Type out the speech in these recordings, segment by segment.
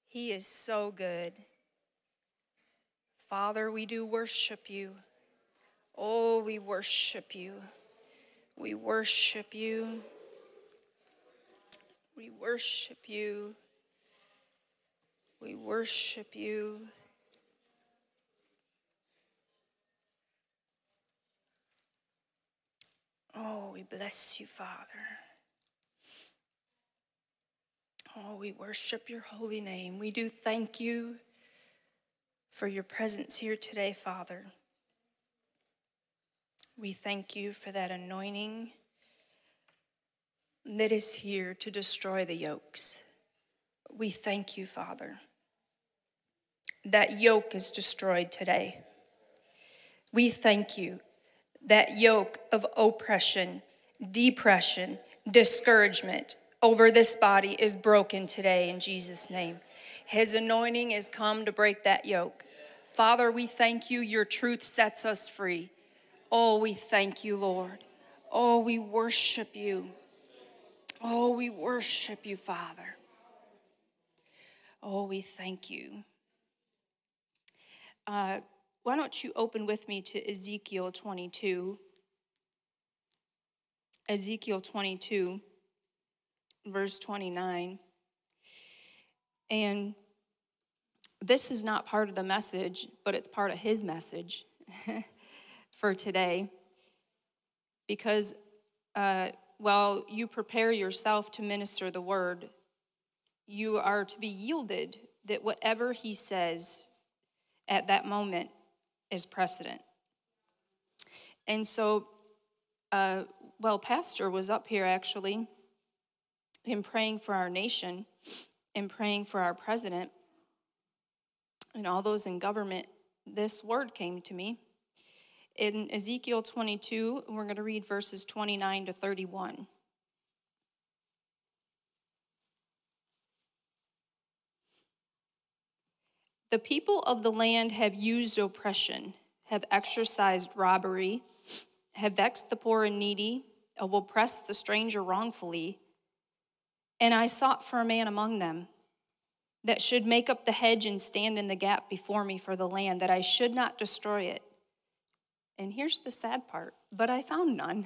He is so good. Father, we do worship you. Oh, we worship you. We worship you. We worship you. We worship you. Oh, we bless you, Father. Oh, we worship your holy name. We do thank you for your presence here today, Father. We thank you for that anointing that is here to destroy the yokes. We thank you, Father. That yoke is destroyed today. We thank you. That yoke of oppression, depression, discouragement over this body is broken today in Jesus' name. His anointing has come to break that yoke. Father, we thank you. Your truth sets us free. Oh, we thank you, Lord. Oh, we worship you. Oh, we worship you, Father. Oh, we thank you. Why don't you open with me to Ezekiel 22. Ezekiel 22, verse 29. And this is not part of the message, but it's part of his message for today. Because while you prepare yourself to minister the word, you are to be yielded that whatever he says at that moment is precedent. And so, Pastor was up here actually in praying for our nation and praying for our president and all those in government. This word came to me. In Ezekiel 22, we're going to read verses 29 to 31. The people of the land have used oppression, have exercised robbery, have vexed the poor and needy, have oppressed the stranger wrongfully. And I sought for a man among them that should make up the hedge and stand in the gap before me for the land, that I should not destroy it. And here's the sad part, but I found none.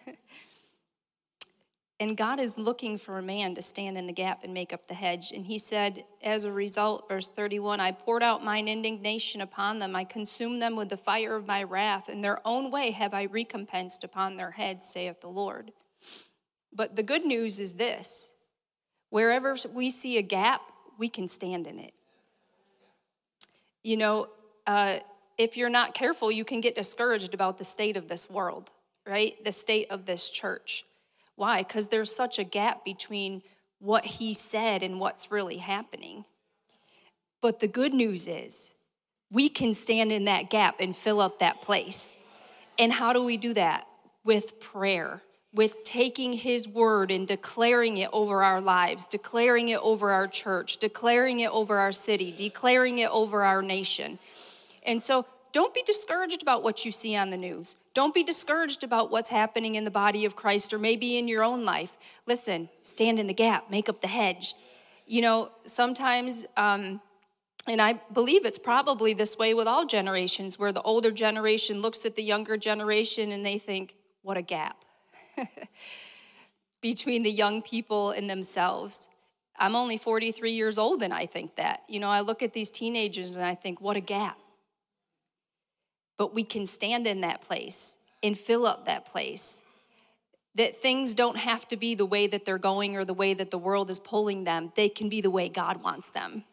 And God is looking for a man to stand in the gap and make up the hedge. And he said, as a result, verse 31, I poured out mine indignation upon them. I consumed them with the fire of my wrath. In their own way have I recompensed upon their heads, saith the Lord. But the good news is this. Wherever we see a gap, we can stand in it. You know, if you're not careful, you can get discouraged about the state of this world, right? The state of this church. Why? Because there's such a gap between what he said and what's really happening. But the good news is we can stand in that gap and fill up that place. And how do we do that? With prayer, with taking his word and declaring it over our lives, declaring it over our church, declaring it over our city, declaring it over our nation. And so don't be discouraged about what you see on the news. Don't be discouraged about what's happening in the body of Christ or maybe in your own life. Listen, stand in the gap, make up the hedge. You know, sometimes, and I believe it's probably this way with all generations, where the older generation looks at the younger generation and they think, what a gap between the young people and themselves. I'm only 43 years old and I think that. You know, I look at these teenagers and I think, what a gap. But we can stand in that place and fill up that place. That things don't have to be the way that they're going or the way that the world is pulling them. They can be the way God wants them.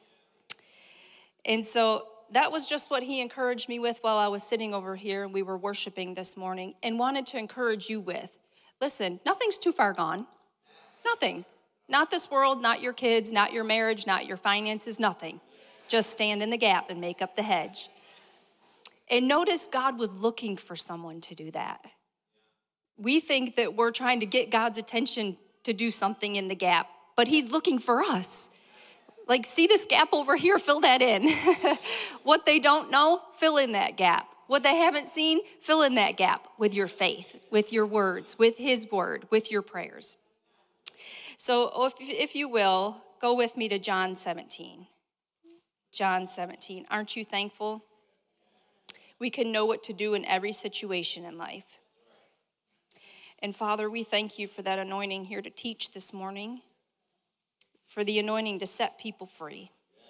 And so that was just what he encouraged me with while I was sitting over here and we were worshiping this morning, and wanted to encourage you with. Listen, nothing's too far gone. Nothing. Not this world, not your kids, not your marriage, not your finances, nothing. Just stand in the gap and make up the hedge. And notice God was looking for someone to do that. We think that we're trying to get God's attention to do something in the gap, but he's looking for us. Like, see this gap over here, fill that in. What they don't know, fill in that gap. What they haven't seen, fill in that gap with your faith, with your words, with his word, with your prayers. So if you will, go with me to John 17. John 17. Aren't you thankful? We can know what to do in every situation in life. And Father, we thank you for that anointing here to teach this morning, for the anointing to set people free.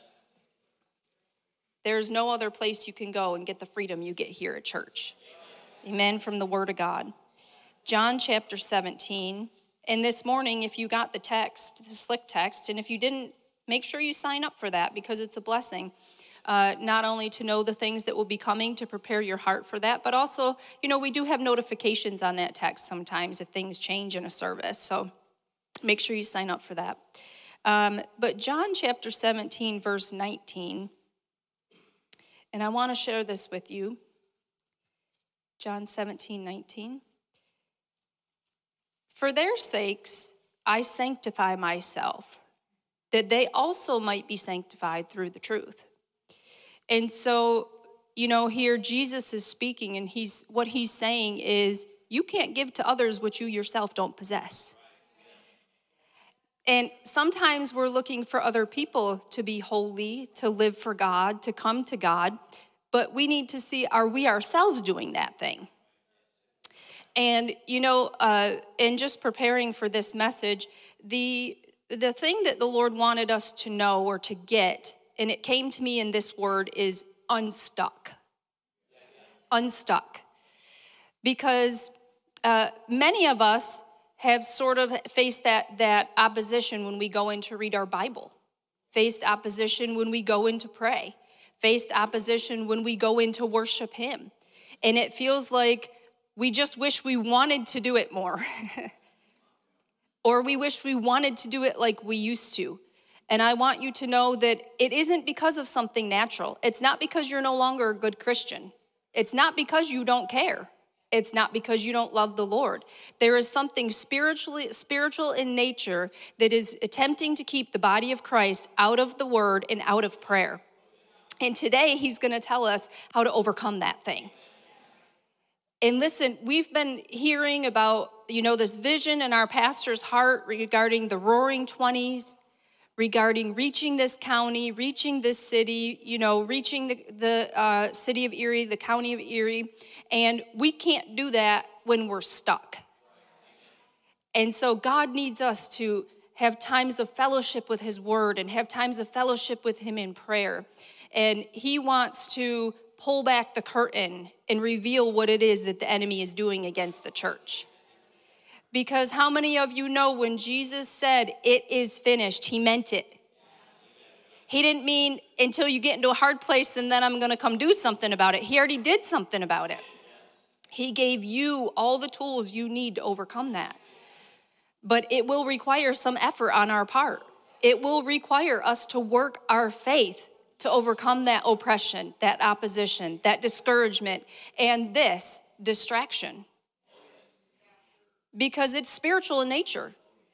There's no other place you can go and get the freedom you get here at church. Amen, from the Word of God. John chapter 17. And this morning, if you got the text, the slick text, and if you didn't, make sure you sign up for that because it's a blessing. Not only to know the things that will be coming to prepare your heart for that, but also, we do have notifications on that text sometimes if things change in a service. So make sure you sign up for that. But John chapter 17, verse 19, and I want to share this with you. John 17, 19. For their sakes, I sanctify myself, that they also might be sanctified through the truth. And so, here Jesus is speaking, and what he's saying is, you can't give to others what you yourself don't possess. And sometimes we're looking for other people to be holy, to live for God, to come to God, but we need to see, are we ourselves doing that thing? And, in just preparing for this message, the thing that the Lord wanted us to know or to get, and it came to me in this word, is unstuck. Unstuck. Because many of us have sort of faced that opposition when we go in to read our Bible, faced opposition when we go in to pray, faced opposition when we go in to worship Him. And it feels like we just wish we wanted to do it more. Or we wish we wanted to do it like we used to. And I want you to know that it isn't because of something natural. It's not because you're no longer a good Christian. It's not because you don't care. It's not because you don't love the Lord. There is something spiritual in nature that is attempting to keep the body of Christ out of the word and out of prayer. And today he's going to tell us how to overcome that thing. And listen, we've been hearing about, this vision in our pastor's heart regarding the Roaring 20s, regarding reaching this county, reaching this city, reaching the city of Erie, the county of Erie. And we can't do that when we're stuck. And so God needs us to have times of fellowship with His word and have times of fellowship with Him in prayer. And He wants to pull back the curtain and reveal what it is that the enemy is doing against the church. Because how many of you know when Jesus said, "It is finished," He meant it. He didn't mean until you get into a hard place and then I'm going to come do something about it. He already did something about it. He gave you all the tools you need to overcome that. But it will require some effort on our part. It will require us to work our faith to overcome that oppression, that opposition, that discouragement, and this distraction. Because it's spiritual in nature.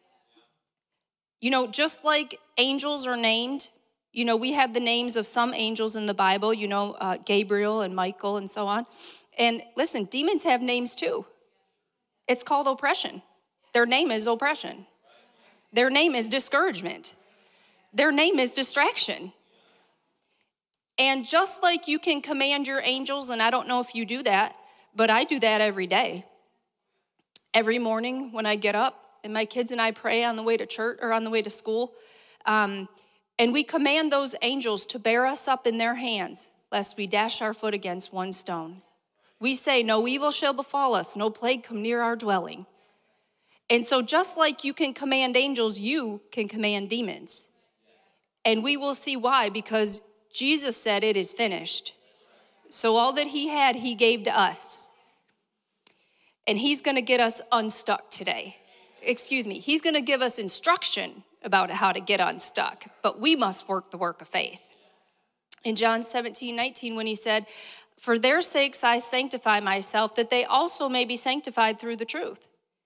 Just like angels are named, we have the names of some angels in the Bible, Gabriel and Michael and so on. And listen, demons have names too. It's called oppression. Their name is oppression. Their name is discouragement. Their name is distraction. And just like you can command your angels, and I don't know if you do that, but I do that every day. Every morning when I get up, and my kids and I pray on the way to church or on the way to school, and we command those angels to bear us up in their hands, lest we dash our foot against one stone. We say, "No evil shall befall us, no plague come near our dwelling." And so just like you can command angels, you can command demons. And we will see why, because Jesus said it is finished. So all that He had, He gave to us. And He's going to get us unstuck today. He's going to give us instruction about how to get unstuck. But we must work the work of faith. In John 17, 19, when He said, "For their sakes I sanctify myself, that they also may be sanctified through the truth."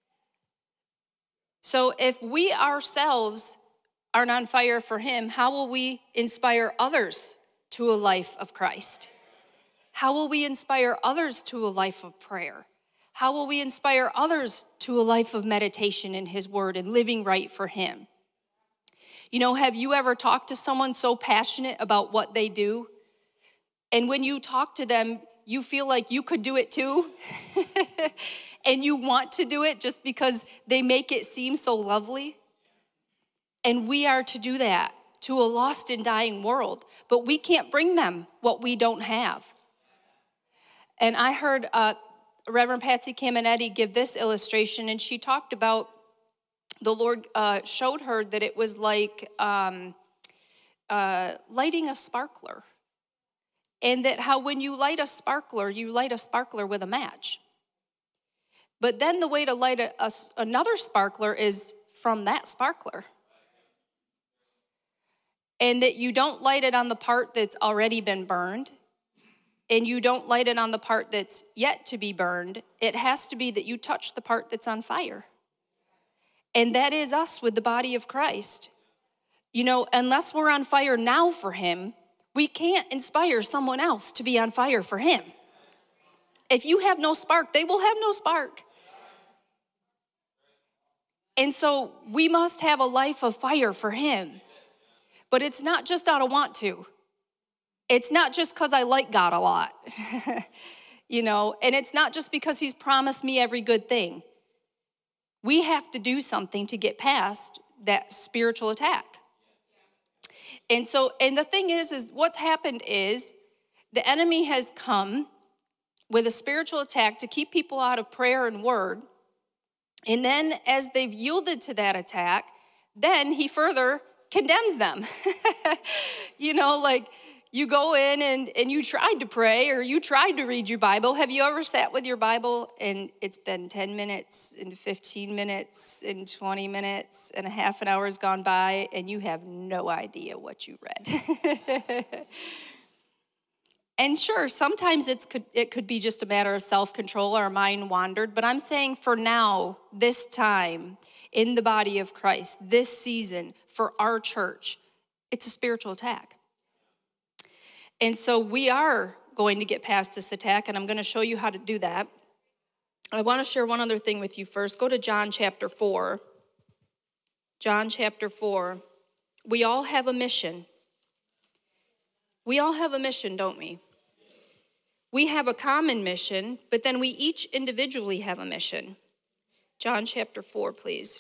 So if we ourselves aren't on fire for Him, how will we inspire others to a life of Christ? How will we inspire others to a life of prayer? How will we inspire others to a life of meditation in His word and living right for Him? You know, have you ever talked to someone so passionate about what they do? And when you talk to them, you feel like you could do it too? And you want to do it just because they make it seem so lovely? And we are to do that to a lost and dying world. But we can't bring them what we don't have. And I heard Reverend Patsy Caminetti give this illustration, and she talked about the Lord showed her that it was like lighting a sparkler. And that how when you light a sparkler with a match. But then the way to light another sparkler is from that sparkler. And that you don't light it on the part that's already been burned. And you don't light it on the part that's yet to be burned. It has to be that you touch the part that's on fire. And that is us with the body of Christ. You know, unless we're on fire now for him, we can't inspire someone else to be on fire for him. If you have no spark, they will have no spark. And so we must have a life of fire for him. But it's not just out of want to. It's not just because I like God a lot. You know, and it's not just because he's promised me every good thing. We have to do something to get past that spiritual attack. And the thing is what's happened is the enemy has come with a spiritual attack to keep people out of prayer and word. And then as they've yielded to that attack, then he further condemns them. You know, like you go in and you tried to pray or you tried to read your Bible. Have you ever sat with your Bible and it's been 10 minutes and 15 minutes and 20 minutes and a half an hour has gone by and you have no idea what you read? And sure, sometimes it could be just a matter of self-control. Our mind wandered. But I'm saying for now, this time, in the body of Christ, this season, for our church, it's a spiritual attack. And so we are going to get past this attack, and I'm going to show you how to do that. I want to share one other thing with you first. Go to John chapter 4. John chapter 4. We all have a mission. We all have a mission, don't we? We have a common mission, but then we each individually have a mission. John chapter 4, please.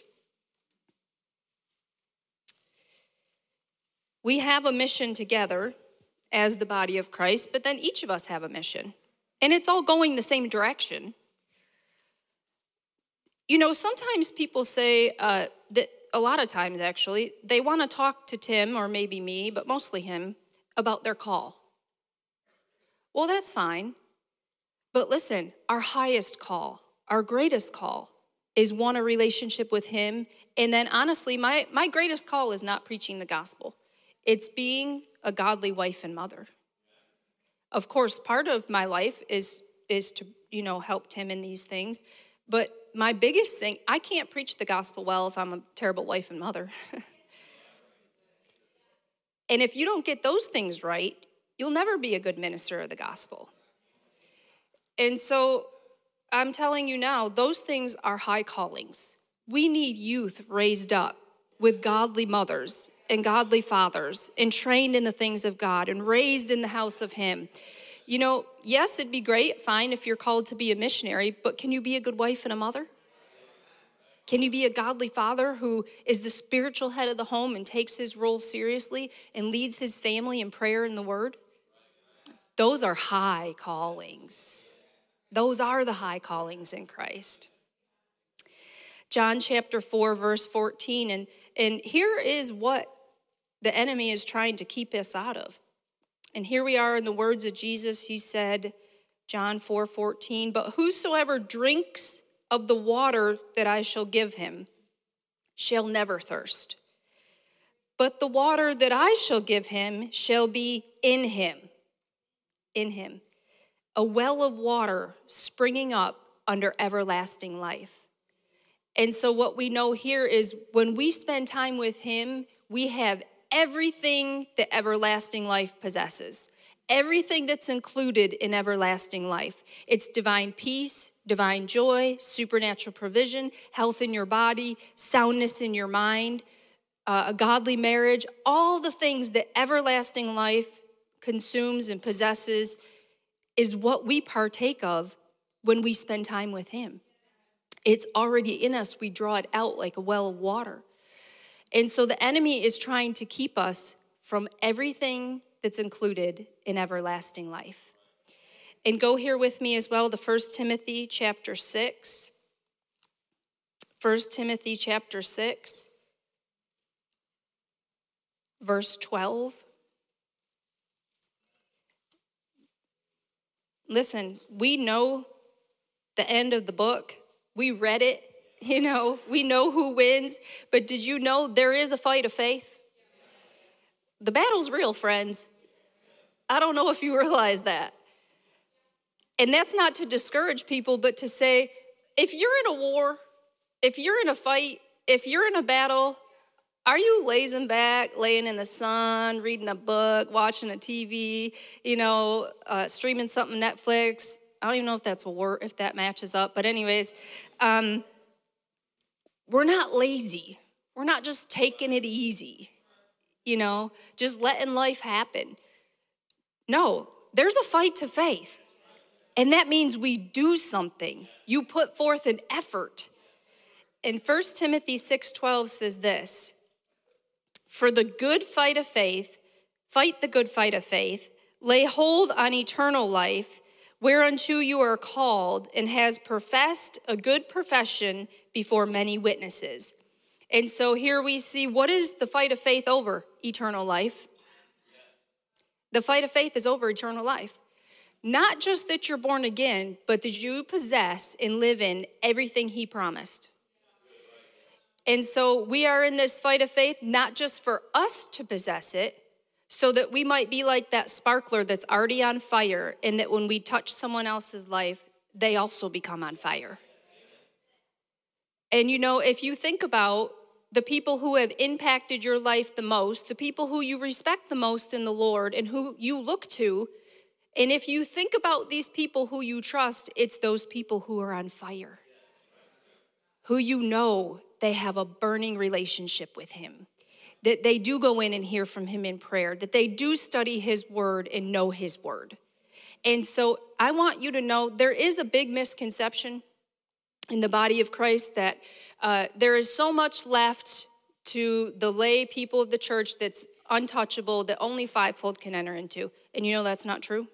We have a mission together as the body of Christ, but then each of us have a mission. And it's all going the same direction. You know, sometimes people say that a lot of times, actually, they want to talk to Tim, or maybe me, but mostly him, about their call. Well, that's fine. But listen, our highest call, our greatest call is one, a relationship with him. And then honestly, my greatest call is not preaching the gospel. It's being a godly wife and mother. Of course, part of my life is to, help Tim in these things. But my biggest thing, I can't preach the gospel well if I'm a terrible wife and mother. And if you don't get those things right, you'll never be a good minister of the gospel. And so I'm telling you now, those things are high callings. We need youth raised up with godly mothers and godly fathers and trained in the things of God and raised in the house of him. You know, yes, it'd be great, fine, if you're called to be a missionary, but can you be a good wife and a mother? Can you be a godly father who is the spiritual head of the home and takes his role seriously and leads his family in prayer and the word? Those are high callings. Those are the high callings in Christ. John chapter 4, verse 14, and here is what the enemy is trying to keep us out of. And here we are in the words of Jesus. He said, John 4:14, but whosoever drinks of the water that I shall give him shall never thirst. But the water that I shall give him shall be in him, a well of water springing up under everlasting life. And so what we know here is when we spend time with him, we have everything that everlasting life possesses. Everything that's included in everlasting life. It's divine peace, divine joy, supernatural provision, health in your body, soundness in your mind. a godly marriage, all the things that everlasting life consumes and possesses is what we partake of when we spend time with him. It's already in us. We draw it out like a well of water. And so the enemy is trying to keep us from everything that's included in everlasting life. And go here with me as well to 1 Timothy chapter 6. 1 Timothy chapter 6, verse 12. Listen, we know the end of the book. We read it, we know who wins. But did you know there is a fight of faith? The battle's real, friends. I don't know if you realize that. And that's not to discourage people, but to say, if you're in a war, if you're in a fight, if you're in a battle, are you lazing back, laying in the sun, reading a book, watching a TV, streaming something Netflix? I don't even know if that's a word, if that matches up. But anyways, we're not lazy. We're not just taking it easy, just letting life happen. No, there's a fight to faith. And that means we do something. You put forth an effort. And 1 Timothy 6:12 says this, for the good fight of faith, fight the good fight of faith, lay hold on eternal life, whereunto you are called, and has professed a good profession before many witnesses. And so here we see, what is the fight of faith over? Eternal life. The fight of faith is over eternal life. Not just that you're born again, but that you possess and live in everything he promised. And so we are in this fight of faith, not just for us to possess it, so that we might be like that sparkler that's already on fire, and that when we touch someone else's life, they also become on fire. And if you think about the people who have impacted your life the most, the people who you respect the most in the Lord and who you look to, and if you think about these people who you trust, it's those people who are on fire, who they have a burning relationship with him, that they do go in and hear from him in prayer, that they do study his word and know his word. And so I want you to know there is a big misconception in the body of Christ that there is so much left to the lay people of the church that's untouchable, that only fivefold can enter into. And that's not true.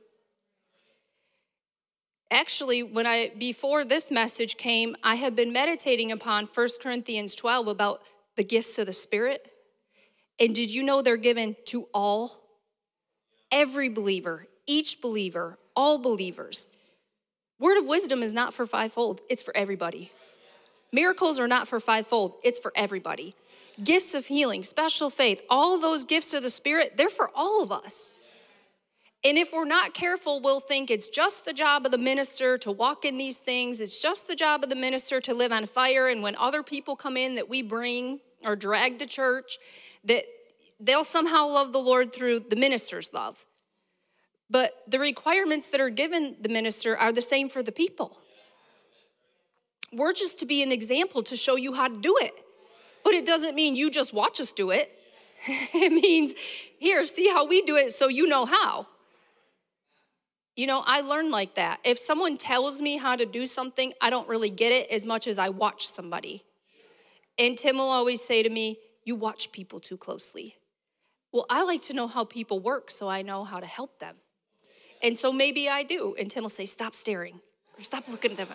Actually, before this message came, I have been meditating upon 1 Corinthians 12 about the gifts of the Spirit. And did you know they're given to all? Every believer, each believer, all believers. Word of wisdom is not for fivefold, it's for everybody. Miracles are not for fivefold, it's for everybody. Gifts of healing, special faith, all of those gifts of the Spirit, they're for all of us. And if we're not careful, we'll think it's just the job of the minister to walk in these things. It's just the job of the minister to live on fire. And when other people come in that we bring or drag to church, that they'll somehow love the Lord through the minister's love. But the requirements that are given the minister are the same for the people. We're just to be an example to show you how to do it. But it doesn't mean you just watch us do it. It means, here, see how we do it so you know how. I learn like that. If someone tells me how to do something, I don't really get it as much as I watch somebody. And Tim will always say to me, you watch people too closely. Well, I like to know how people work so I know how to help them. And so maybe I do. And Tim will say, stop staring or stop looking at them.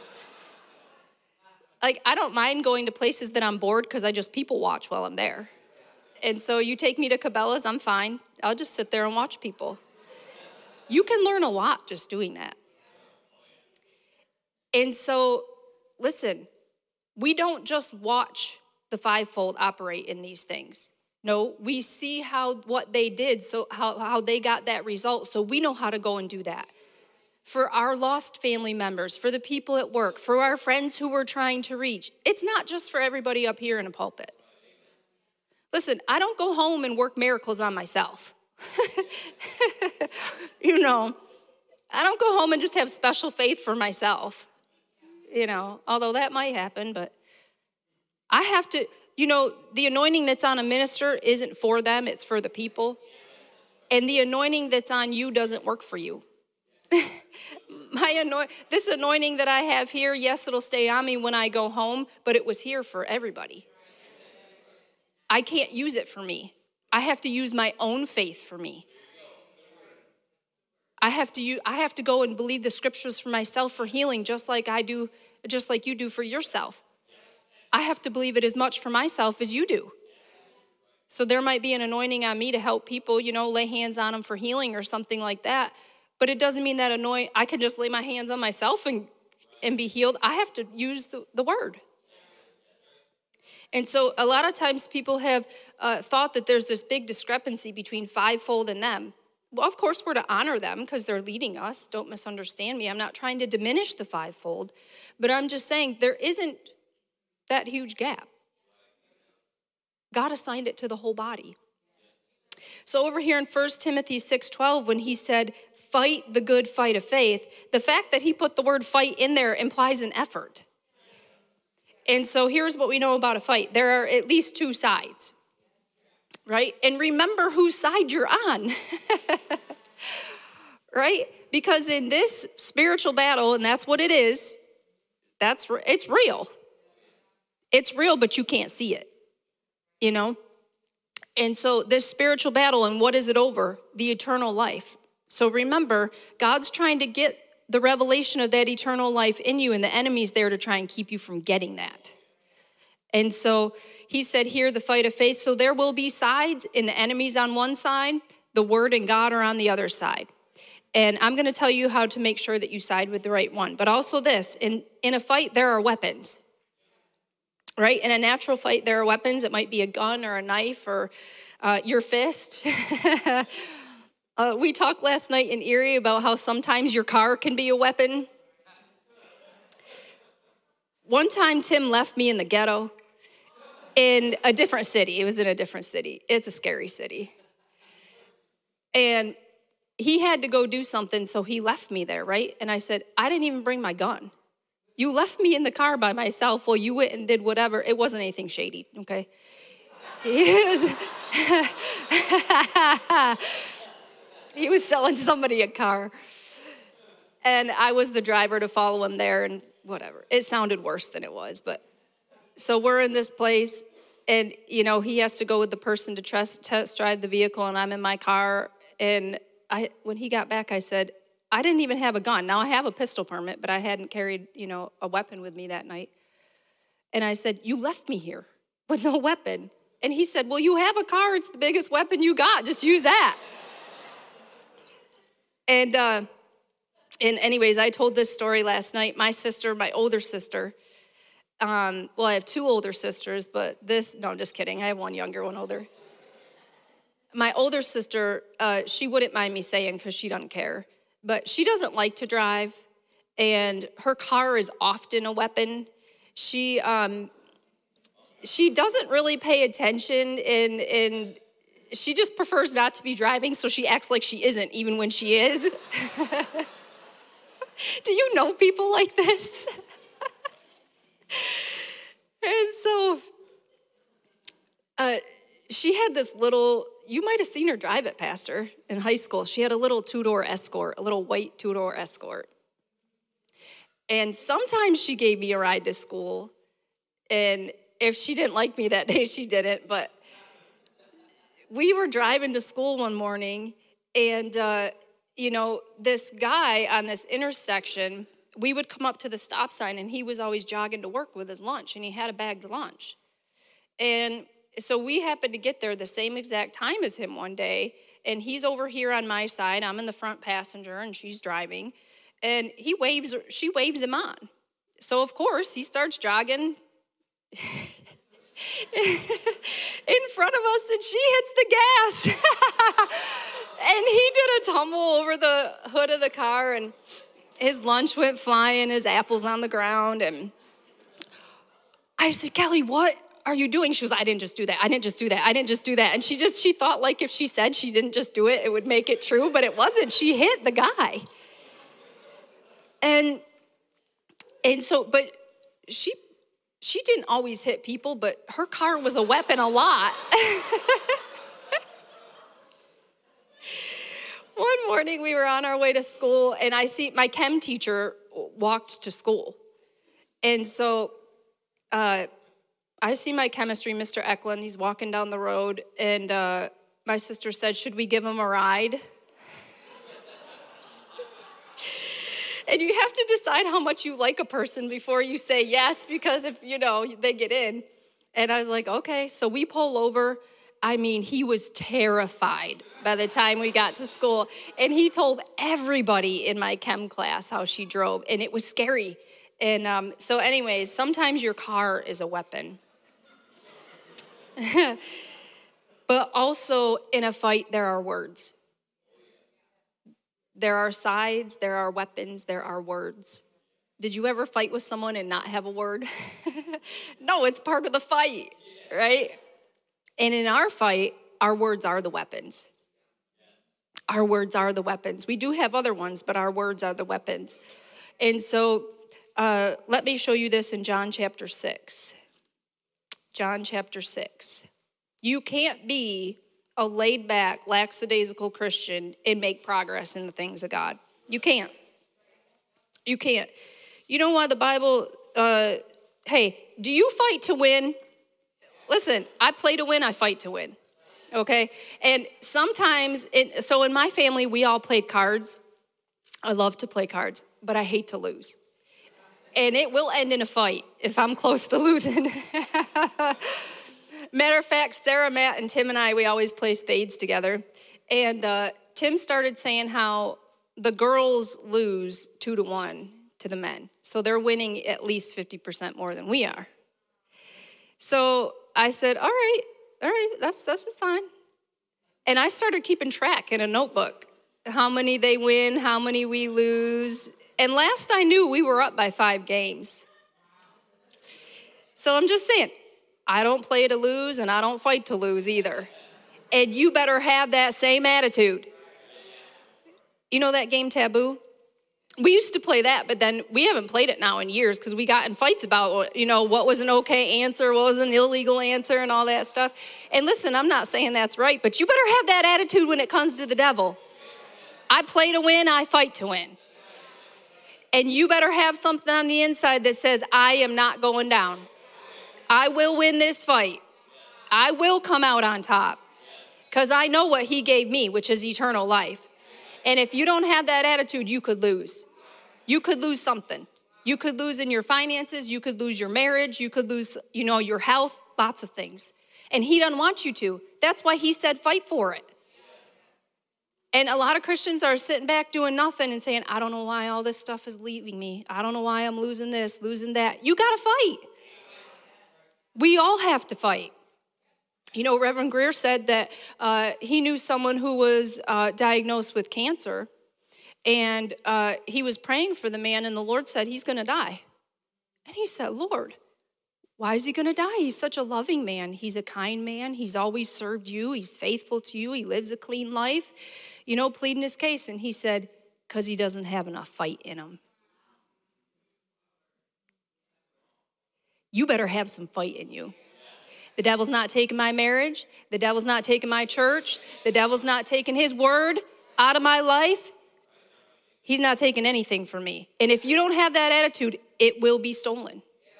I don't mind going to places that I'm bored because I just people watch while I'm there. And so you take me to Cabela's, I'm fine. I'll just sit there and watch people. You can learn a lot just doing that. And so, listen, we don't just watch the fivefold operate in these things. No, we see what they did, so how they got that result, so we know how to go and do that. For our lost family members, for the people at work, for our friends who we're trying to reach. It's not just for everybody up here in a pulpit. Listen, I don't go home and work miracles on myself. I don't go home and just have special faith for myself, although that might happen, but I have to, You know, the anointing that's on a minister isn't for them, it's for the people. And the anointing that's on you doesn't work for you. This anointing that I have here, yes, it'll stay on me when I go home, but it was here for everybody. I can't use it for me. I have to use my own faith for me. I have to go and believe the scriptures for myself for healing, just like you do for yourself. I have to believe it as much for myself as you do. So there might be an anointing on me to help people, lay hands on them for healing or something like that. But it doesn't mean that I can just lay my hands on myself and be healed. I have to use the word. And so a lot of times people have thought that there's this big discrepancy between fivefold and them. Well, of course, we're to honor them because they're leading us. Don't misunderstand me. I'm not trying to diminish the fivefold, but I'm just saying there isn't that huge gap. God assigned it to the whole body. So over here in 1 Timothy 6:12, when he said, fight the good fight of faith, the fact that he put the word fight in there implies an effort. And so here's what we know about a fight. There are at least two sides, right? And remember whose side you're on, right? Because in this spiritual battle, and that's what it is, it's real. It's real, but you can't see it, And so this spiritual battle, and what is it over? The eternal life. So remember, God's trying to get the revelation of that eternal life in you, and the enemy's there to try and keep you from getting that. And so he said here, the fight of faith. So there will be sides, and the enemy's on one side, the word and God are on the other side. And I'm going to tell you how to make sure that you side with the right one. But also this, in a fight, there are weapons. Right? In a natural fight, there are weapons. It might be a gun or a knife or your fist. We talked last night in Erie about how sometimes your car can be a weapon. One time, Tim left me in the ghetto in a different city. It was in a different city. It's a scary city. And he had to go do something, so he left me there, right? And I said, I didn't even bring my gun. You left me in the car by myself while you went and did whatever. It wasn't anything shady, okay? He was selling somebody a car. And I was the driver to follow him there and whatever. It sounded worse than it was. But so we're in this place, and, he has to go with the person to test drive the vehicle, and I'm in my car. And when he got back, I said, I didn't even have a gun. Now I have a pistol permit, but I hadn't carried, a weapon with me that night. And I said, you left me here with no weapon. And he said, well, you have a car. It's the biggest weapon you got. Just use that. And anyways, I told this story last night. My older sister, I have two older sisters, but no, I'm just kidding. I have one younger, one older. My older sister, she wouldn't mind me saying because she doesn't care. But she doesn't like to drive, and her car is often a weapon. She doesn't really pay attention, and she just prefers not to be driving, so she acts like she isn't, even when she is. Do you know people like this? And so she had this little, you might have seen her drive it, Pastor, in high school. She had a little two-door Escort, a little white two-door Escort. And sometimes she gave me a ride to school. And if she didn't like me that day, she didn't. But we were driving to school one morning, and, this guy on this intersection, we would come up to the stop sign, and he was always jogging to work with his lunch, and he had a bagged lunch. And so we happened to get there the same exact time as him one day, and he's over here on my side. I'm in the front passenger, and she's driving, and she waves him on. So, of course, he starts jogging in front of us, and she hits the gas. And he did a tumble over the hood of the car, and his lunch went flying, his apples on the ground. And I said, Kelly, what are you doing? She was, I didn't just do that. I didn't just do that. I didn't just do that. And she thought like if she said she didn't just do it, it would make it true, but it wasn't. She hit the guy. And so, but she she didn't always hit people, but her car was a weapon a lot. One morning we were on our way to school, and I see my chem teacher walked to school. And so I see my chemistry, Mr. Eklund, he's walking down the road, and my sister said, should we give him a ride? And you have to decide how much you like a person before you say yes, because if, they get in. And I was like, okay. So we pull over. I mean, he was terrified by the time we got to school. And he told everybody in my chem class how she drove, and it was scary. And so anyways, sometimes your car is a weapon. But also in a fight, there are words. There are sides, there are weapons, there are words. Did you ever fight with someone and not have a word? No, it's part of the fight, right? And in our fight, our words are the weapons. Our words are the weapons. We do have other ones, but our words are the weapons. And so let me show you this in John chapter 6. John chapter 6. You can't be a laid-back, lackadaisical Christian and make progress in the things of God. You can't. You can't. You know why the Bible, hey, do you fight to win? Listen, I play to win, I fight to win, okay? And sometimes, so in my family, we all played cards. I love to play cards, but I hate to lose. And it will end in a fight if I'm close to losing. Matter of fact, Sarah, Matt, and Tim and I, we always play spades together. And Tim started saying how the girls lose 2-1 to the men. So they're winning at least 50% more than we are. So I said, all right, that's fine. And I started keeping track in a notebook, how many they win, how many we lose. And last I knew, we were up by 5 games. So I'm just saying, I don't play to lose, and I don't fight to lose either. And you better have that same attitude. You know that game Taboo? We used to play that, but then we haven't played it now in years because we got in fights about, what was an okay answer, what was an illegal answer, and all that stuff. And listen, I'm not saying that's right, but you better have that attitude when it comes to the devil. I play to win, I fight to win. And you better have something on the inside that says, I am not going down. I will win this fight. I will come out on top because I know what he gave me, which is eternal life. And if you don't have that attitude, you could lose. You could lose something. You could lose in your finances. You could lose your marriage. You could lose, your health, lots of things. And he doesn't want you to. That's why he said fight for it. And a lot of Christians are sitting back doing nothing and saying, I don't know why all this stuff is leaving me. I don't know why I'm losing this, losing that. You got to fight. We all have to fight. Reverend Greer said that he knew someone who was diagnosed with cancer, and he was praying for the man, and the Lord said, he's going to die. And he said, Lord, why is he going to die? He's such a loving man. He's a kind man. He's always served you. He's faithful to you. He lives a clean life, pleading his case. And he said, because he doesn't have enough fight in him. You better have some fight in you. The devil's not taking my marriage. The devil's not taking my church. The devil's not taking his word out of my life. He's not taking anything from me. And if you don't have that attitude, it will be stolen.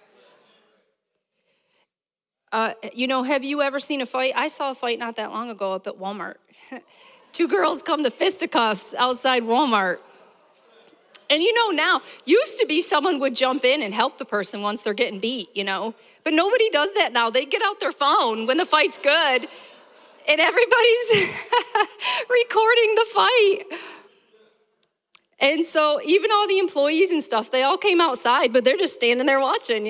Have you ever seen a fight? I saw a fight not that long ago up at Walmart. 2 girls come to fisticuffs outside Walmart. And now, used to be someone would jump in and help the person once they're getting beat, But nobody does that now. They get out their phone when the fight's good, and everybody's recording the fight. And so even all the employees and stuff, they all came outside, but they're just standing there watching,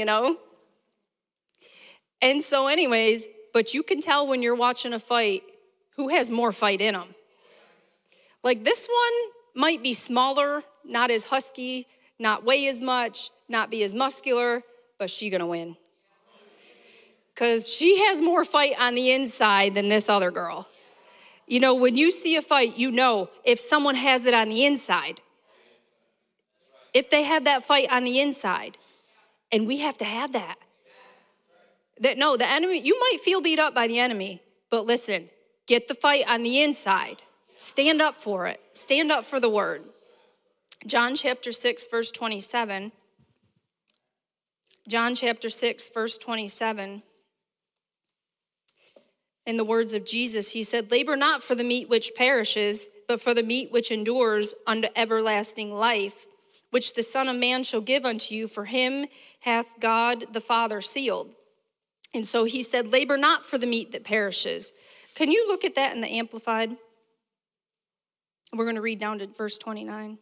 And so anyways, but you can tell when you're watching a fight who has more fight in them. Like this one might be smaller, not as husky, not weigh as much, not be as muscular, but she's going to win. Because she has more fight on the inside than this other girl. When you see a fight, if someone has it on the inside. If they have that fight on the inside. And we have to have that. No, the enemy, you might feel beat up by the enemy, but listen, get the fight on the inside. Stand up for it. Stand up for the word. John chapter 6, verse 27. John chapter 6, verse 27. In the words of Jesus, he said, labor not for the meat which perishes, but for the meat which endures unto everlasting life, which the Son of Man shall give unto you, for him hath God the Father sealed. And so he said, labor not for the meat that perishes. Can you look at that in the Amplified? We're going to read down to verse 29.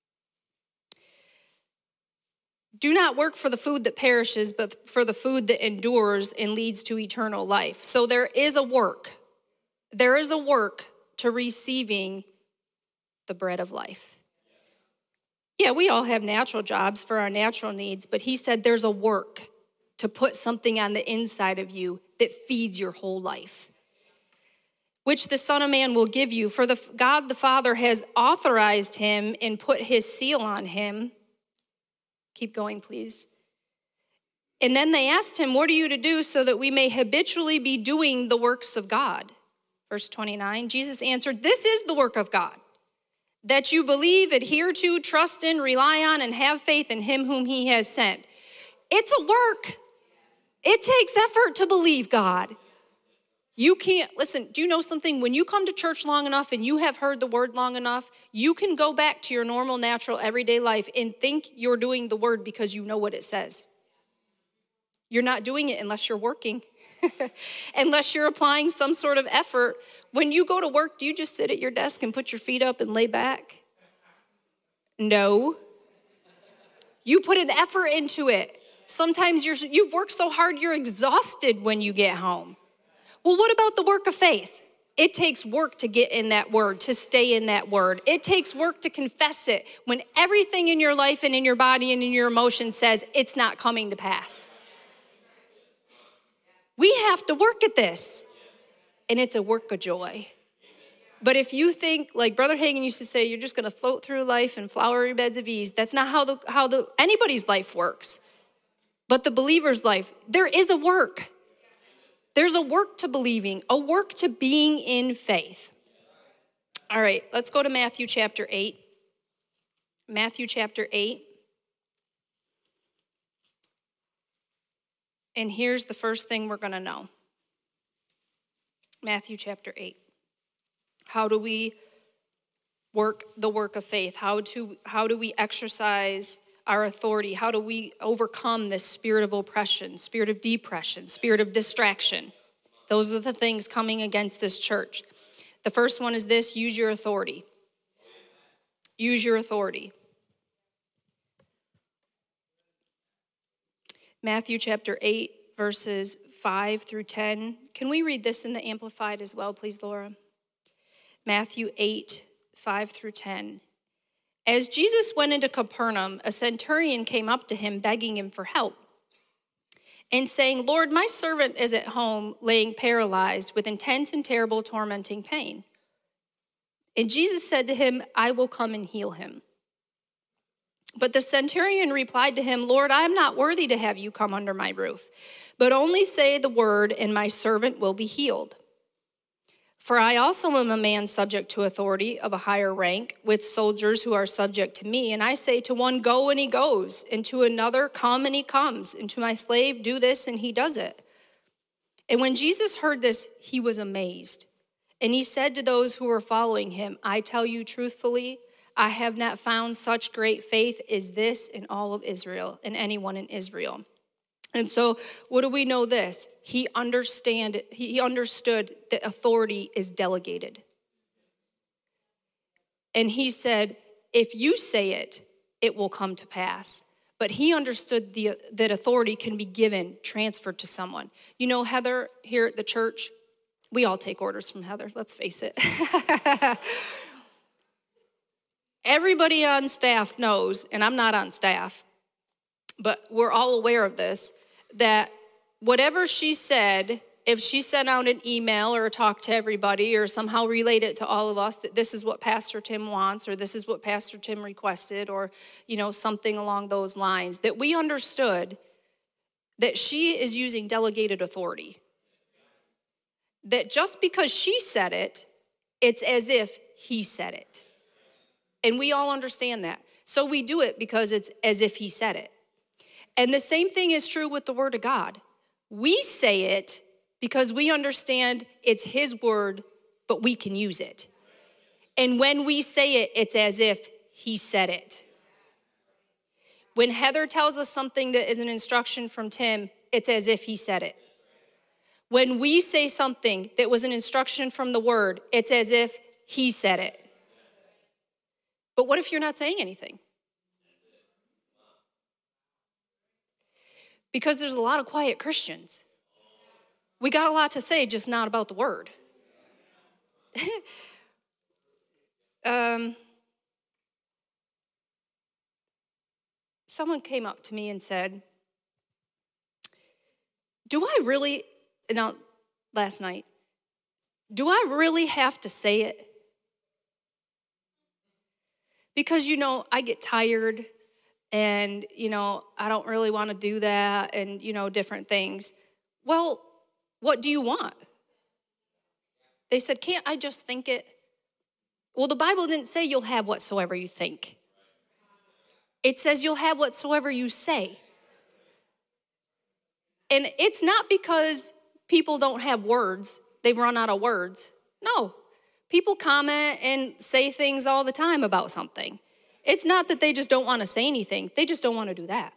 Do not work for the food that perishes, but for the food that endures and leads to eternal life. So there is a work. There is a work to receiving the bread of life. Yeah, we all have natural jobs for our natural needs, but he said there's a work to put something on the inside of you that feeds your whole life, which the Son of Man will give you. For God the Father has authorized him and put his seal on him. Keep going, please. And then they asked him, what are you to do so that we may habitually be doing the works of God? Verse 29, Jesus answered, this is the work of God, that you believe, adhere to, trust in, rely on, and have faith in him whom he has sent. It's a work. It takes effort to believe God. You can't, listen, do you know something? When you come to church long enough and you have heard the word long enough, you can go back to your normal, natural, everyday life and think you're doing the word because you know what it says. You're not doing it unless you're working, unless you're applying some sort of effort. When you go to work, do you just sit at your desk and put your feet up and lay back? No. You put an effort into it. Sometimes you've worked so hard, you're exhausted when you get home. Well, what about the work of faith? It takes work to get in that word, to stay in that word. It takes work to confess it when everything in your life and in your body and in your emotions says it's not coming to pass. We have to work at this, and it's a work of joy. But if you think, like Brother Hagin used to say, you're just going to float through life in flowery beds of ease, that's not how anybody's life works. But the believer's life, there is a work. There's a work to believing, a work to being in faith. All right, let's go to Matthew chapter 8. Matthew chapter 8. And here's the first thing we're going to know. Matthew chapter 8. How do we work the work of faith? How do we exercise our authority? How do we overcome this spirit of oppression, spirit of depression, spirit of distraction? Those are the things coming against this church. The first one is this: use your authority. Use your authority. Matthew chapter 8, verses 5 through 10. Can we read this in the Amplified as well, please, Laura? Matthew 8, 5 through 10. As Jesus went into Capernaum, a centurion came up to him, begging him for help, and saying, Lord, my servant is at home, laying paralyzed with intense and terrible tormenting pain. And Jesus said to him, I will come and heal him. But the centurion replied to him, Lord, I am not worthy to have you come under my roof, but only say the word, and my servant will be healed. For I also am a man subject to authority of a higher rank, with soldiers who are subject to me. And I say to one, go, and he goes, and to another, come, and he comes, and to my slave, do this, and he does it. And when Jesus heard this, he was amazed. And he said to those who were following him, I tell you truthfully, I have not found such great faith as this in all of Israel, in anyone in Israel. And so what do we know this? He understood that authority is delegated. And he said, if you say it, it will come to pass. But he understood that authority can be given, transferred to someone. You know, Heather here at the church, we all take orders from Heather, let's face it. Everybody on staff knows, and I'm not on staff, but we're all aware of this, that whatever she said, if she sent out an email or talked to everybody or somehow relayed it to all of us that this is what Pastor Tim wants or this is what Pastor Tim requested or, something along those lines, that we understood that she is using delegated authority. That just because she said it, it's as if he said it. And we all understand that. So we do it because it's as if he said it. And the same thing is true with the word of God. We say it because we understand it's his word, but we can use it. And when we say it, it's as if he said it. When Heather tells us something that is an instruction from Tim, it's as if he said it. When we say something that was an instruction from the word, it's as if he said it. But what if you're not saying anything? Because there's a lot of quiet Christians. We got a lot to say, just not about the word. Someone came up to me and said, last night, do I really have to say it? Because, I get tired and, I don't really want to do that and, different things. Well, what do you want? They said, can't I just think it? Well, the Bible didn't say you'll have whatsoever you think. It says you'll have whatsoever you say. And it's not because people don't have words. They've run out of words. No. People comment and say things all the time about something. It's not that they just don't want to say anything. They just don't want to do that.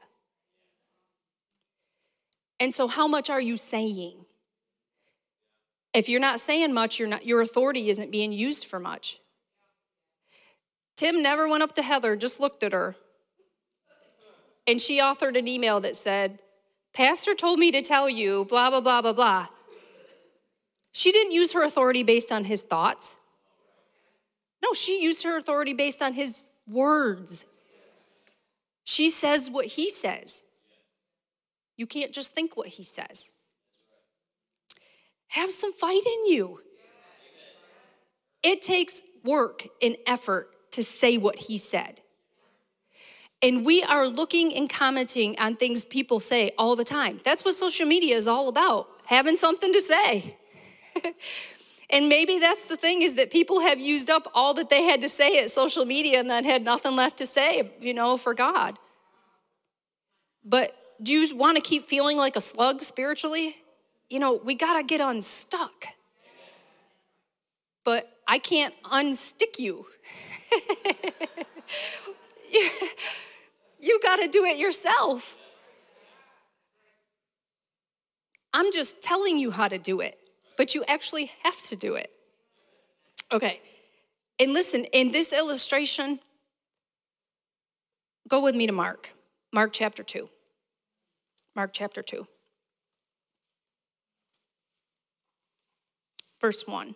And so how much are you saying? If you're not saying much, your authority isn't being used for much. Tim never went up to Heather, just looked at her. And she authored an email that said, Pastor told me to tell you, blah, blah, blah, blah, blah. She didn't use her authority based on his thoughts. No, she used her authority based on his words. She says what he says. You can't just think what he says. Have some fight in you. It takes work and effort to say what he said. And we are looking and commenting on things people say all the time. That's what social media is all about, having something to say. And maybe that's the thing, is that people have used up all that they had to say at social media and then had nothing left to say, for God. But do you want to keep feeling like a slug spiritually? We got to get unstuck. But I can't unstick you. You got to do it yourself. I'm just telling you how to do it, but you actually have to do it. Okay, and listen, in this illustration, go with me to Mark chapter 2. Mark chapter 2. Verse 1.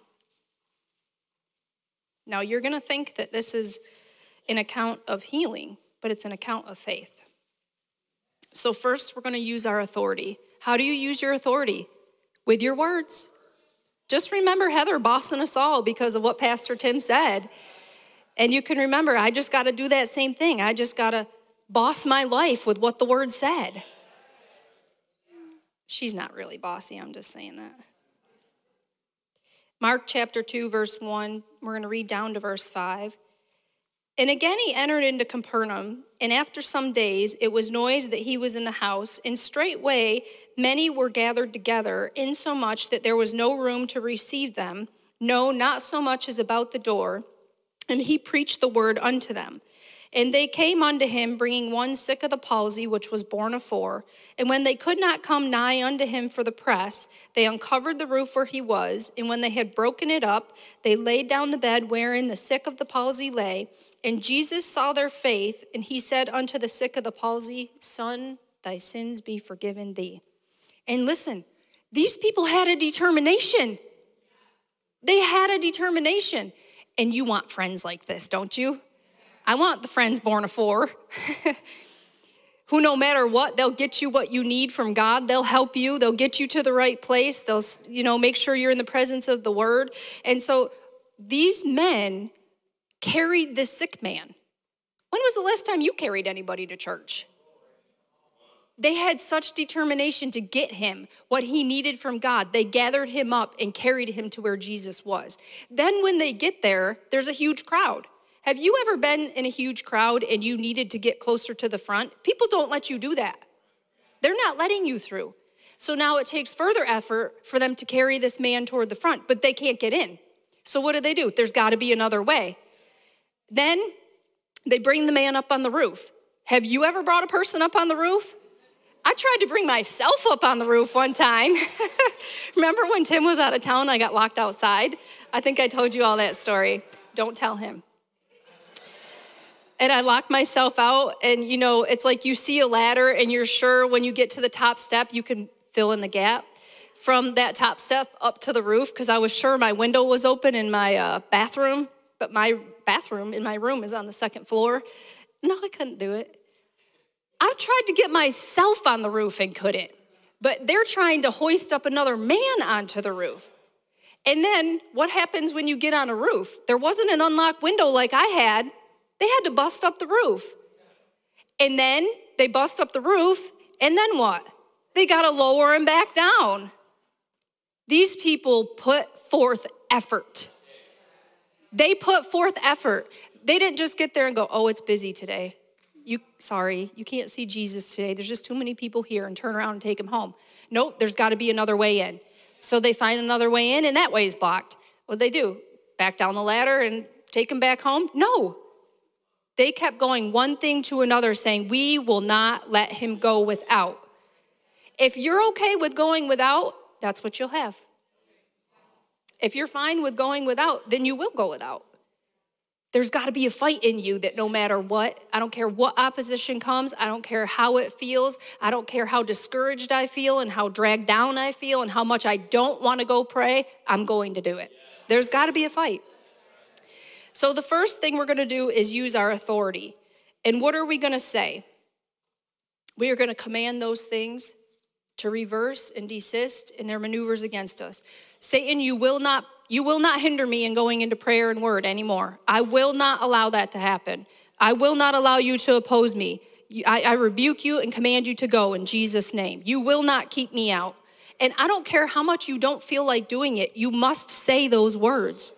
Now, you're going to think that this is an account of healing, but it's an account of faith. So first, we're going to use our authority. How do you use your authority? With your words. Just remember Heather bossing us all because of what Pastor Tim said. And you can remember, I just got to do that same thing. I just got to boss my life with what the word said. She's not really bossy, I'm just saying that. Mark chapter 2, verse 1, we're going to read down to verse 5. And again he entered into Capernaum, and after some days it was noised that he was in the house, and straightway many were gathered together, insomuch that there was no room to receive them, no, not so much as about the door. And he preached the word unto them. And they came unto him, bringing one sick of the palsy, which was borne of 4. And when they could not come nigh unto him for the press, they uncovered the roof where he was. And when they had broken it up, they laid down the bed wherein the sick of the palsy lay. And Jesus saw their faith, and he said unto the sick of the palsy, Son, thy sins be forgiven thee. And listen, these people had a determination. They had a determination. And you want friends like this, don't you? I want the friends born of 4 who no matter what, they'll get you what you need from God. They'll help you. They'll get you to the right place. They'll, make sure you're in the presence of the word. And so these men carried this sick man. When was the last time you carried anybody to church? They had such determination to get him what he needed from God. They gathered him up and carried him to where Jesus was. Then when they get there, there's a huge crowd. Have you ever been in a huge crowd and you needed to get closer to the front? People don't let you do that. They're not letting you through. So now it takes further effort for them to carry this man toward the front, but they can't get in. So what do? There's got to be another way. Then they bring the man up on the roof. Have you ever brought a person up on the roof? I tried to bring myself up on the roof one time. Remember when Tim was out of town, I got locked outside? I think I told you all that story. Don't tell him. And I locked myself out, and it's like you see a ladder and you're sure when you get to the top step, you can fill in the gap from that top step up to the roof, because I was sure my window was open in my bathroom, but my bathroom in my room is on the second floor. No, I couldn't do it. I've tried to get myself on the roof and couldn't, but they're trying to hoist up another man onto the roof. And then what happens when you get on a roof? There wasn't an unlocked window like I had. They had to bust up the roof. And then they bust up the roof, and then what? They got to lower him back down. These people put forth effort. They put forth effort. They didn't just get there and go, oh, it's busy today. You can't see Jesus today. There's just too many people here, and turn around and take him home. Nope, there's got to be another way in. So they find another way in, and that way is blocked. What they do? Back down the ladder and take him back home? No. They kept going one thing to another, saying, we will not let him go without. If you're okay with going without, that's what you'll have. If you're fine with going without, then you will go without. There's got to be a fight in you that no matter what, I don't care what opposition comes, I don't care how it feels, I don't care how discouraged I feel and how dragged down I feel and how much I don't want to go pray, I'm going to do it. There's got to be a fight. So the first thing we're going to do is use our authority. And what are we going to say? We are going to command those things to reverse and desist in their maneuvers against us. Satan, you will not hinder me in going into prayer and word anymore. I will not allow that to happen. I will not allow you to oppose me. I rebuke you and command you to go in Jesus' name. You will not keep me out. And I don't care how much you don't feel like doing it, you must say those words.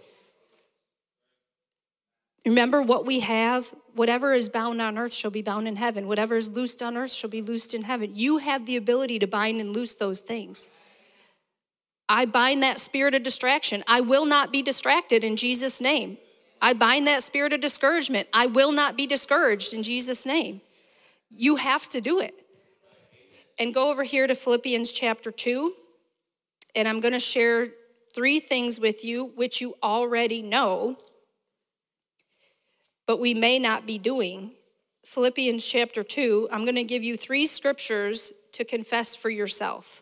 Remember what we have, whatever is bound on earth shall be bound in heaven. Whatever is loosed on earth shall be loosed in heaven. You have the ability to bind and loose those things. I bind that spirit of distraction. I will not be distracted in Jesus' name. I bind that spirit of discouragement. I will not be discouraged in Jesus' name. You have to do it. And go over here to Philippians chapter 2, and I'm going to share 3 things with you, which you already know, but we may not be doing. Philippians chapter 2, I'm going to give you 3 scriptures to confess for yourself.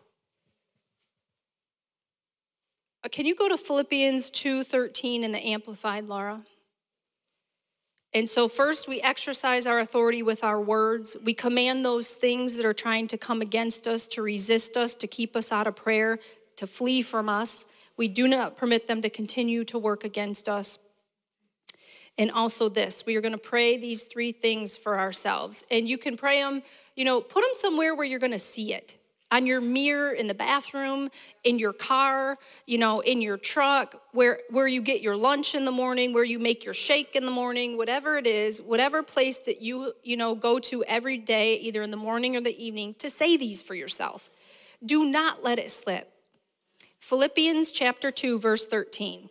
Can you go to Philippians 2:13 in the Amplified, Laura? And so first, we exercise our authority with our words. We command those things that are trying to come against us, to resist us, to keep us out of prayer, to flee from us. We do not permit them to continue to work against us. And also this, we are going to pray these 3 things for ourselves. And you can pray them, put them somewhere where you're going to see it. On your mirror, in the bathroom, in your car, in your truck, where you get your lunch in the morning, where you make your shake in the morning, whatever it is, whatever place that you go to every day, either in the morning or the evening, to say these for yourself. Do not let it slip. Philippians chapter 2, verse 13.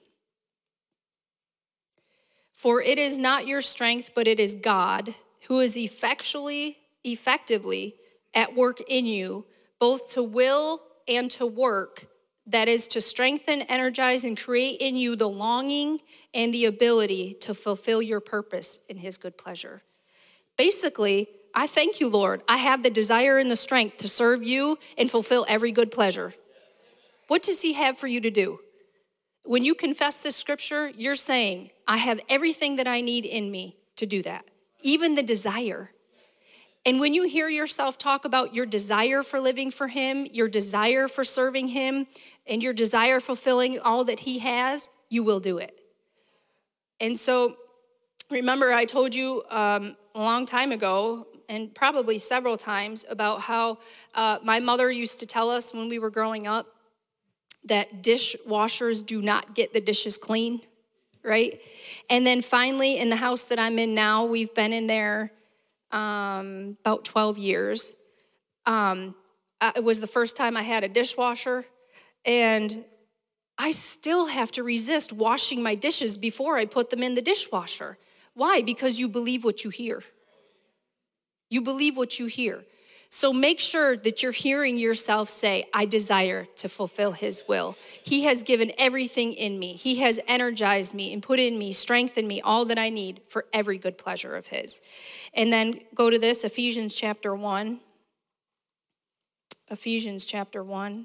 For it is not your strength, but it is God who is effectively at work in you, both to will and to work, that is to strengthen, energize, and create in you the longing and the ability to fulfill your purpose in his good pleasure. Basically, I thank you, Lord. I have the desire and the strength to serve you and fulfill every good pleasure. What does he have for you to do? When you confess this scripture, you're saying, I have everything that I need in me to do that, even the desire. And when you hear yourself talk about your desire for living for him, your desire for serving him, and your desire fulfilling all that he has, you will do it. And so remember, I told you a long time ago, and probably several times about how my mother used to tell us when we were growing up that dishwashers do not get the dishes clean, right? And then finally, in the house that I'm in now, we've been in there about 12 years. It was the first time I had a dishwasher, and I still have to resist washing my dishes before I put them in the dishwasher. Why? Because you believe what you hear. You believe what you hear. So make sure that you're hearing yourself say, I desire to fulfill his will. He has given everything in me. He has energized me and put in me, strengthened me, all that I need for every good pleasure of his. And then go to this, Ephesians chapter 1. Ephesians chapter 1.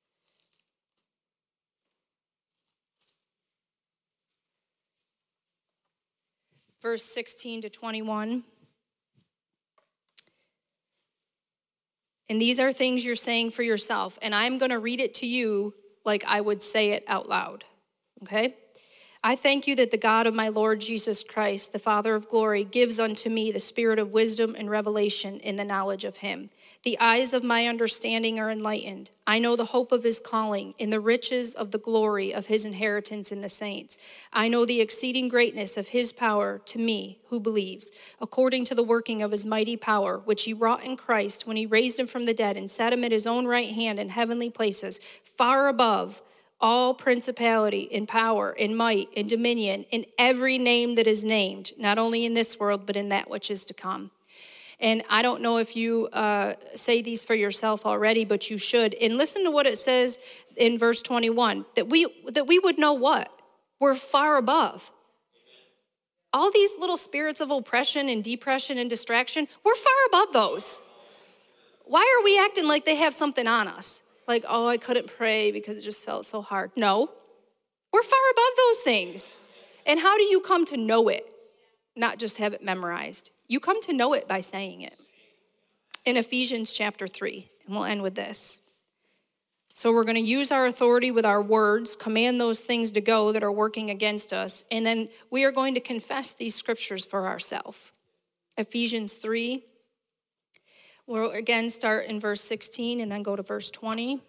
Verse 16 to 21. And these are things you're saying for yourself. And I'm going to read it to you like I would say it out loud. Okay? I thank you that the God of my Lord Jesus Christ, the Father of glory, gives unto me the spirit of wisdom and revelation in the knowledge of him. The eyes of my understanding are enlightened. I know the hope of his calling in the riches of the glory of his inheritance in the saints. I know the exceeding greatness of his power to me who believes, according to the working of his mighty power, which he wrought in Christ when he raised him from the dead and set him at his own right hand in heavenly places, far above all principality and power and might and dominion in every name that is named, not only in this world, but in that which is to come. And I don't know if you say these for yourself already, but you should. And listen to what it says in verse 21, that we would know what? We're far above. All these little spirits of oppression and depression and distraction, we're far above those. Why are we acting like they have something on us? Like, oh, I couldn't pray because it just felt so hard. No, we're far above those things. And how do you come to know it? Not just have it memorized. You come to know it by saying it. In Ephesians chapter 3, and we'll end with this. So we're going to use our authority with our words, command those things to go that are working against us, and then we are going to confess these scriptures for ourselves. Ephesians 3. We'll again start in verse 16 and then go to verse 20.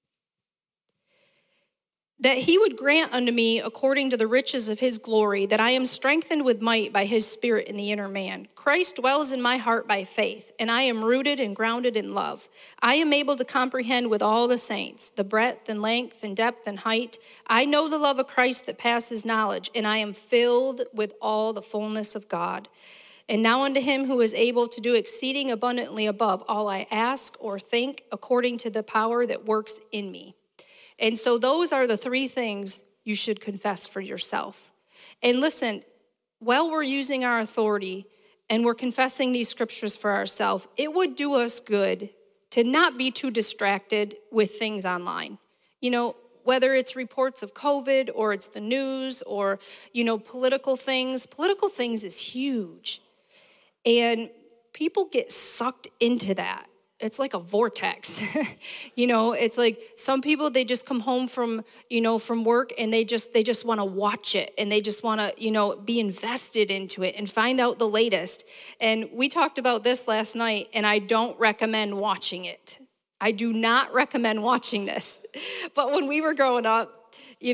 That he would grant unto me, according to the riches of his glory, that I am strengthened with might by his Spirit in the inner man. Christ dwells in my heart by faith, and I am rooted and grounded in love. I am able to comprehend with all the saints the breadth and length and depth and height. I know the love of Christ that passes knowledge, and I am filled with all the fullness of God. And now unto him who is able to do exceeding abundantly above all I ask or think, according to the power that works in me. And so those are the three things you should confess for yourself. And listen, while we're using our authority and we're confessing these scriptures for ourselves, it would do us good to not be too distracted with things online. You know, whether it's reports of COVID or it's the news or, political things is huge. And people get sucked into that. It's like a vortex. It's like some people, they just come home from work and they just want to watch it and they just want to, be invested into it and find out the latest. And we talked about this last night, and I don't recommend watching it. I do not recommend watching this. But when we were growing up,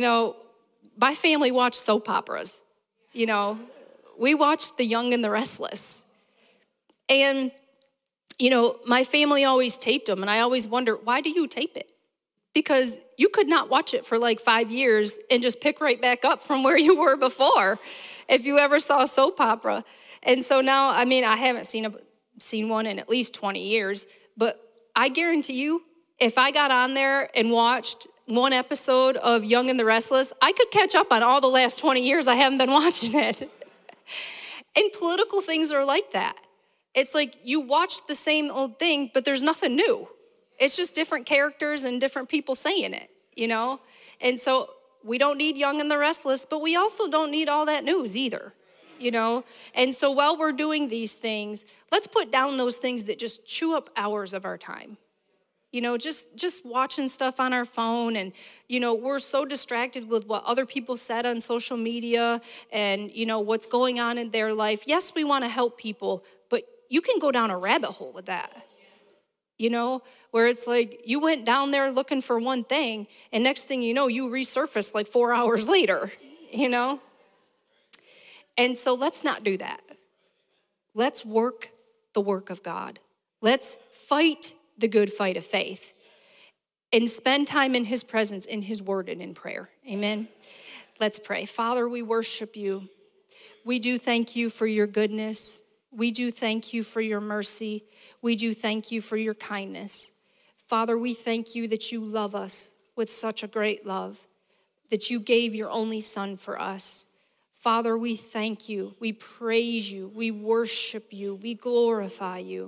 my family watched soap operas. We watched The Young and the Restless. And, my family always taped them, and I always wonder, why do you tape it? Because you could not watch it for like 5 years and just pick right back up from where you were before if you ever saw a soap opera. And so now, I haven't seen one in at least 20 years, but I guarantee you, if I got on there and watched one episode of Young and the Restless, I could catch up on all the last 20 years I haven't been watching it. And political things are like that. It's like you watch the same old thing, but there's nothing new. It's just different characters and different people saying it, And so we don't need Young and the Restless, but we also don't need all that news either, And so while we're doing these things, let's put down those things that just chew up hours of our time. Just watching stuff on our phone, and, we're so distracted with what other people said on social media and, what's going on in their life. Yes, we want to help people, but you can go down a rabbit hole with that. You know, where it's like you went down there looking for one thing, and next thing you know, you resurface like 4 hours later, you know? And so let's not do that. Let's work the work of God. Let's fight the good fight of faith and spend time in his presence, in his word, and in prayer. Amen. Let's pray. Father, we worship you. We do thank you for your goodness. We do thank you for your mercy. We do thank you for your kindness. Father, we thank you that you love us with such a great love, that you gave your only son for us. Father, we thank you. We praise you. We worship you. We glorify you.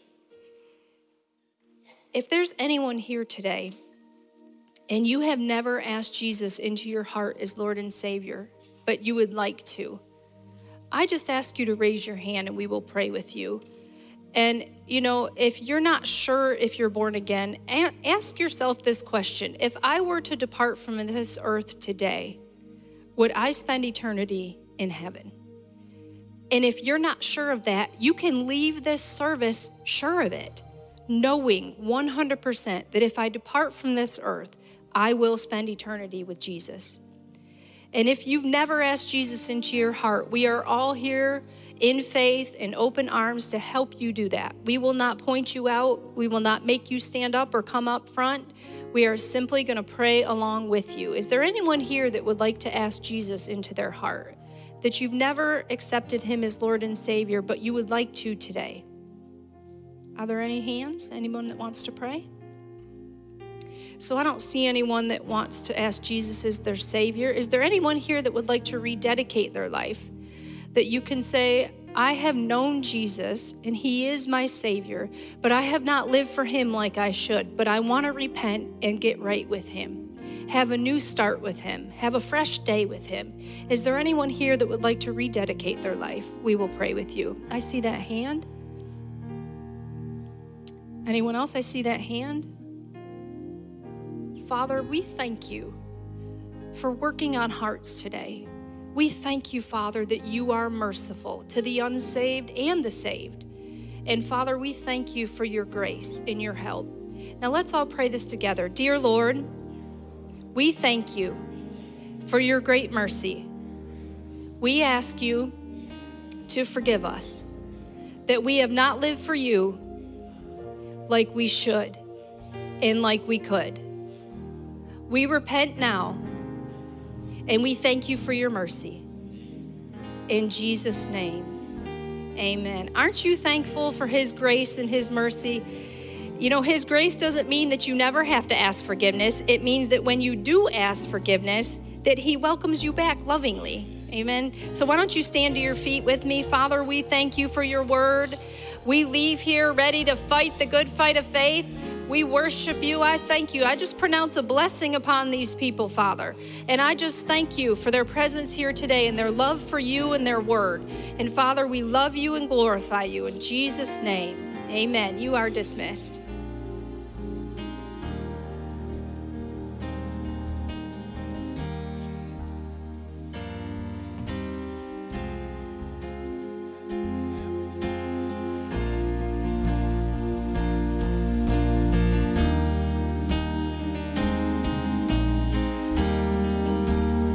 If there's anyone here today and you have never asked Jesus into your heart as Lord and Savior, but you would like to, I just ask you to raise your hand and we will pray with you. And, you know, if you're not sure if you're born again, ask yourself this question. If I were to depart from this earth today, would I spend eternity in heaven? And if you're not sure of that, you can leave this service sure of it, knowing 100% that if I depart from this earth, I will spend eternity with Jesus. And if you've never asked Jesus into your heart, we are all here in faith and open arms to help you do that. We will not point you out. We will not make you stand up or come up front. We are simply going to pray along with you. Is there anyone here that would like to ask Jesus into their heart? That you've never accepted him as Lord and Savior, but you would like to today? Are there any hands? Anyone that wants to pray? So I don't see anyone that wants to ask Jesus as their Savior. Is there anyone here that would like to rededicate their life? That you can say, I have known Jesus and he is my Savior, but I have not lived for him like I should, but I want to repent and get right with him. Have a new start with him. Have a fresh day with him. Is there anyone here that would like to rededicate their life? We will pray with you. I see that hand. Anyone else? I see that hand. Father, we thank you for working on hearts today. We thank you, Father, that you are merciful to the unsaved and the saved. And Father, we thank you for your grace and your help. Now let's all pray this together. Dear Lord, we thank you for your great mercy. We ask you to forgive us, that we have not lived for you like we should and like we could. We repent now, and we thank you for your mercy. In Jesus' name, amen. Aren't you thankful for his grace and his mercy? You know, his grace doesn't mean that you never have to ask forgiveness. It means that when you do ask forgiveness, that he welcomes you back lovingly. Amen. So why don't you stand to your feet with me? Father, we thank you for your word. We leave here ready to fight the good fight of faith. We worship you. I thank you. I just pronounce a blessing upon these people, Father. And I just thank you for their presence here today and their love for you and their word. And Father, we love you and glorify you. In Jesus' name, amen. You are dismissed.